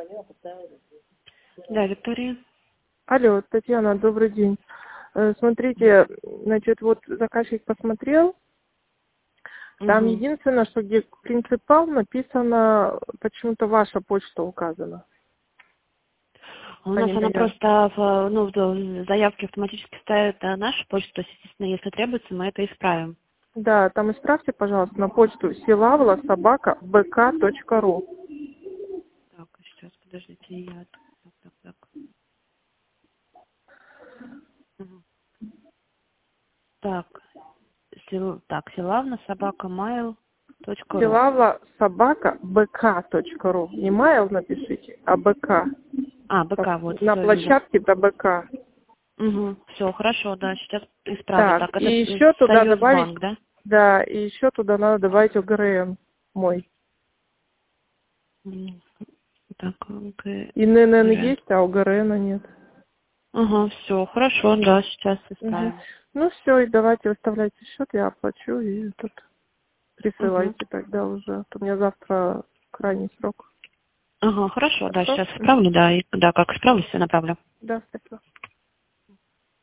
Да, Виктория. Алло, Татьяна, добрый день. Смотрите, значит, вот заказчик посмотрел, там Угу. единственное, что где принципал написано, почему-то ваша почта указана. У По нас она нему просто в заявке автоматически ставит нашу почту, то есть, естественно, если требуется, мы это исправим. Да, там исправьте, пожалуйста, на почту silavla@bk.ru. Так, сейчас, подождите, я... Так. Мгм. Так, Силавна, собака, mail.ru. silavla@bk.ru. Не mail напишите, а bk. А, БК, вот, На все, вижу. площадке это bk. Угу, все, хорошо, да, сейчас исправлю. Так, Так, это и еще туда добавить, Союзбанк, да? да, и еще туда надо добавить ОГРН мой. М, Так, И ННН ГР. есть, а ОГРН нет. Ага, все, хорошо, да, сейчас Мгм. исправим. Ну все, и давайте выставляйте счет, я оплачу, и тут Угу. присылайте тогда уже. А то у меня завтра крайний срок. Ага, хорошо, да, Хорошо? сейчас исправлю, да, и да, как исправлю, все направлю. Да, спасибо.